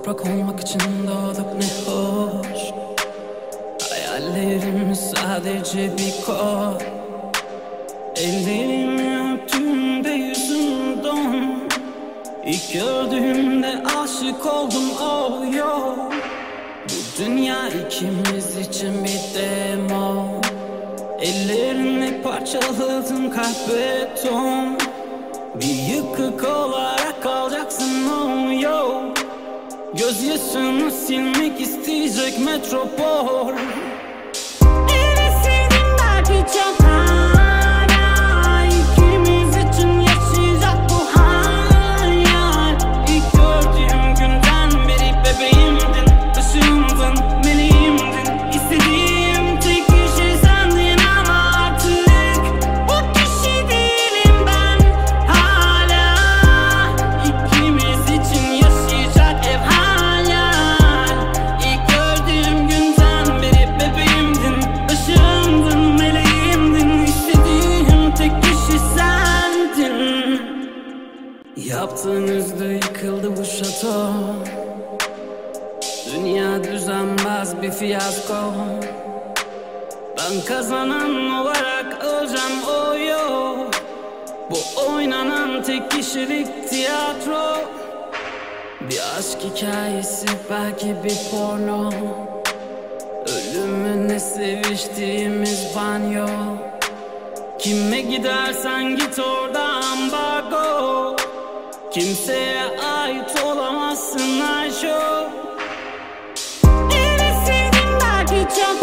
Toprak olmak için doğduk ne hoş. Hayallerim sadece bir kod. Ellerimi öptüğümde yüzüm don. İlk gördüğümde aşık oldum oh yo. Bu dünya ikimiz için bir demo. Ellerini parçaladım kalp beton. Bir yıkık olarak kalacaksın oh yo. Gözyaşını silmek isteyecek metropol. Beni sevdim belki çok hala. İkimiz için yaşayacak bu hayal. İlk gördüğüm günden beri bebeğimdin, ışığımdın, meleğimdin. İstediğim tek kişi sendin ama artık Bu kişi değilim ben hala. İkimiz için yaşayacak ev hayal. İlk gördüğüm günden beri bebeğimdin, ışığımdın, meleğimdin. İstediğim tek kişi sendin. Yaptığın üzdü, yıkıldı bu şato. Dünya düzenbaz bir fiyasko. Ben kazanan olarak öleceğim oh yo. Bu oynanan tek kişilik tiyatro. Bir aşk hikayesi belki bir porno. Ölümüne seviştiğimiz banyo. Kime gidersen git orada ambargo. Kimseye ait olamazsın Ayşo. Beni sevdim belki çok